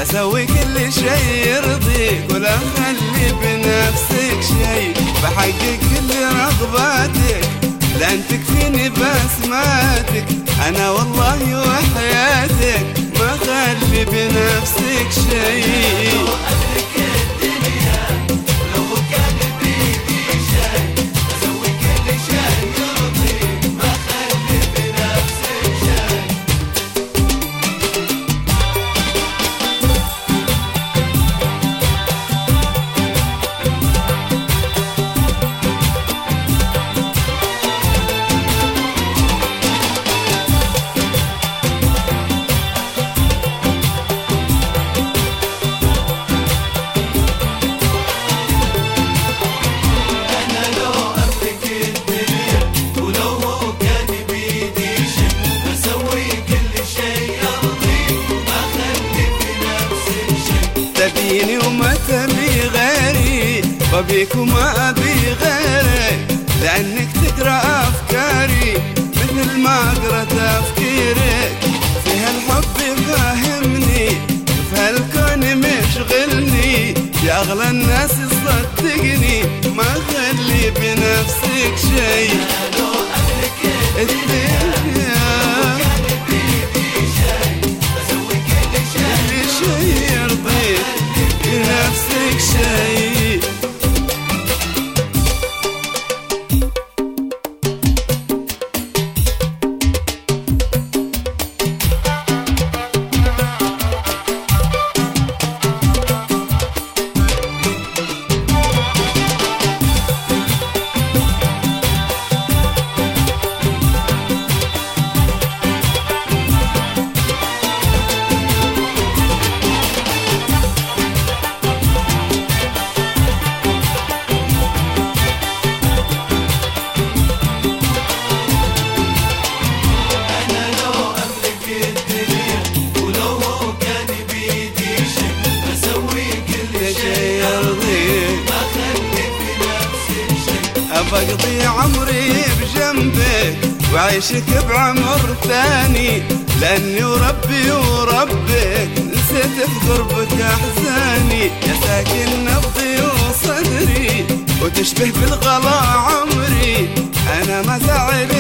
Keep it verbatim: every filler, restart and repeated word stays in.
بسوي كل شي يرضيك ولا اخلي بنفسك شي، بحقق كل رغباتك لأن تكفيني بسماتك، أنا والله وحياتك ما خلي بنفسك شي. تبيني وما تبي غيري، وبيك وما أبي غيرك، لأنك تقرأ أفكاري مثل ما أقرأ تفكيرك. في هالحب فاهمني وفي هالكون مشغلني، يا أغلى الناس صدقني ما خلي بنفسك شي. الدنيا نفسك شيء. بقضي عمري بجنبك وعيشك بعمر ثاني، لأني وربي وربك نسيت في قربك أحزاني، يا ساكن نبضي وصدري وتشبه بالغلا عمري، أنا ما زعلي